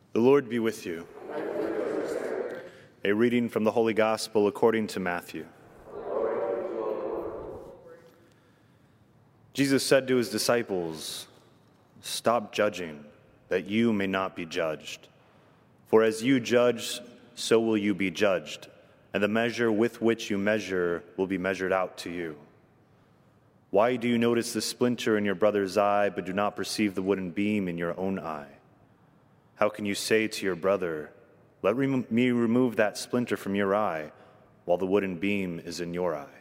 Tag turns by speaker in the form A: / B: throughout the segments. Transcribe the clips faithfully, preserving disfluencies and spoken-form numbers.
A: The Lord be with you. A reading from the Holy Gospel according to Matthew. Jesus said to his disciples, "Stop judging, that you may not be judged. For as you judge, so will you be judged, and the measure with which you measure will be measured out to you. Why do you notice the splinter in your brother's eye, but do not perceive the wooden beam in your own eye? How can you say to your brother, 'Let me remove that splinter from your eye,' while the wooden beam is in your eye?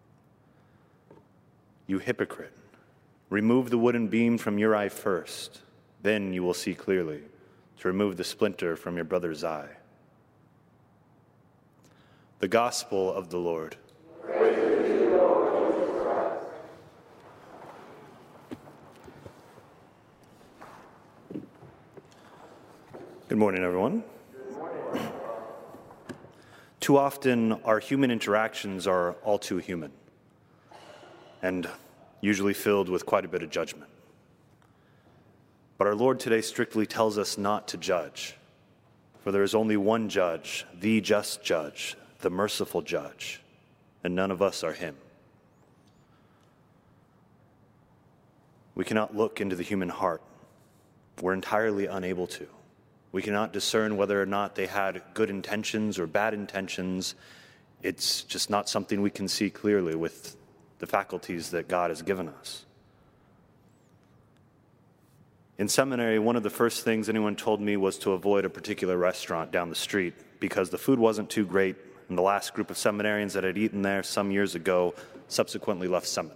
A: You hypocrite, remove the wooden beam from your eye first, then you will see clearly to remove the splinter from your brother's eye." The Gospel of the Lord.
B: Praise to you, Lord Jesus Christ.
A: Good morning, everyone.
B: Good morning.
A: Too often, our human interactions are all too human and usually filled with quite a bit of judgment. But our Lord today strictly tells us not to judge, for there is only one judge, the just judge, the merciful judge, and none of us are him. We cannot look into the human heart. We're entirely unable to. We cannot discern whether or not they had good intentions or bad intentions. It's just not something we can see clearly with the faculties that God has given us. In seminary, one of the first things anyone told me was to avoid a particular restaurant down the street because the food wasn't too great, and the last group of seminarians that had eaten there some years ago subsequently left seminary.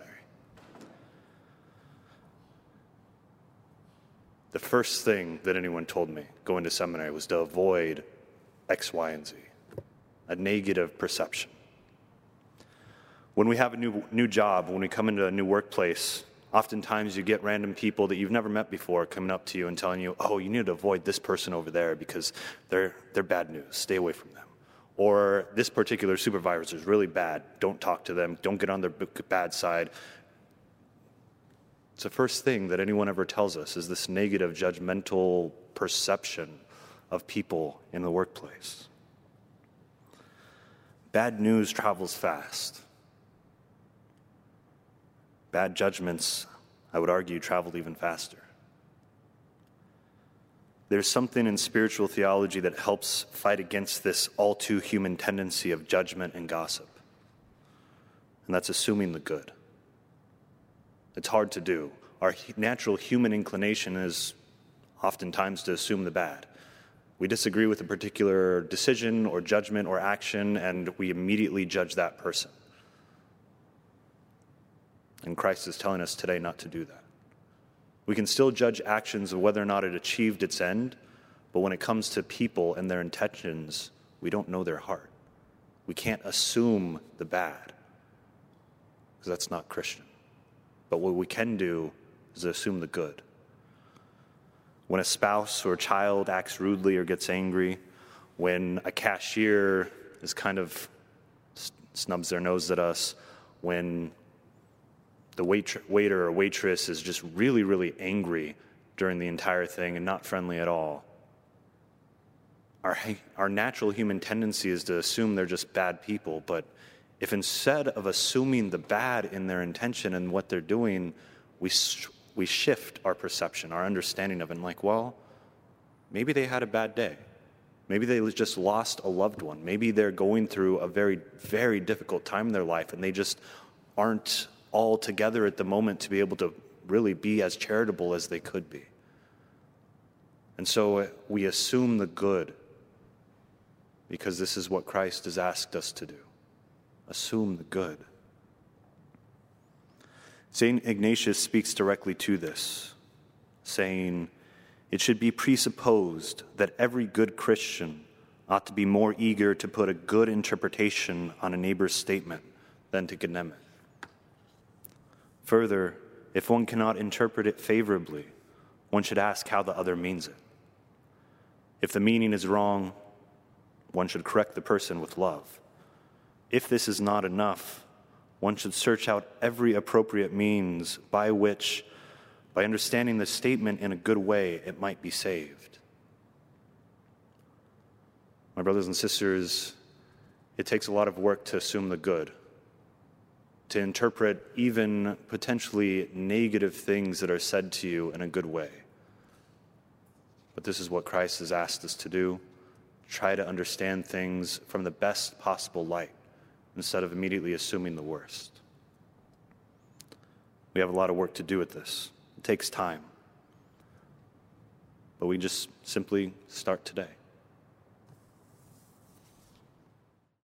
A: The first thing that anyone told me going to seminary was to avoid X, Y, and Z, a negative perception. When we have a new new job, when we come into a new workplace, oftentimes you get random people that you've never met before coming up to you and telling you, "Oh, you need to avoid this person over there because they're they're bad news. Stay away from them." Or this particular supervisor is really bad. Don't talk to them. Don't get on their bad side. It's the first thing that anyone ever tells us is this negative, judgmental perception of people in the workplace. Bad news travels fast. Bad judgments, I would argue, travel even faster. There's something in spiritual theology that helps fight against this all-too-human tendency of judgment and gossip, and that's assuming the good. It's hard to do. Our natural human inclination is oftentimes to assume the bad. We disagree with a particular decision or judgment or action, and we immediately judge that person. And Christ is telling us today not to do that. We can still judge actions of whether or not it achieved its end, but when it comes to people and their intentions, we don't know their heart. We can't assume the bad, because that's not Christian. But what we can do is assume the good. When a spouse or a child acts rudely or gets angry, when a cashier is kind of snubs their nose at us, when the wait- waiter or waitress is just really, really angry during the entire thing and not friendly at all, our, our natural human tendency is to assume they're just bad people. But if instead of assuming the bad in their intention and what they're doing, we sh- we shift our perception, our understanding of it, and like, well, maybe they had a bad day. Maybe they just lost a loved one. Maybe they're going through a very, very difficult time in their life, and they just aren't all together at the moment to be able to really be as charitable as they could be. And so we assume the good because this is what Christ has asked us to do. Assume the good. Saint Ignatius speaks directly to this, saying, "It should be presupposed that every good Christian ought to be more eager to put a good interpretation on a neighbor's statement than to condemn it. Further, if one cannot interpret it favorably, one should ask how the other means it. If the meaning is wrong, one should correct the person with love. If this is not enough, one should search out every appropriate means by which, by understanding the statement in a good way, it might be saved. My brothers and sisters, it takes a lot of work to assume the good, to interpret even potentially negative things that are said to you in a good way. But this is what Christ has asked us to do: try to understand things from the best possible light instead of immediately assuming the worst. We have a lot of work to do with this. It takes time. But we just simply start today.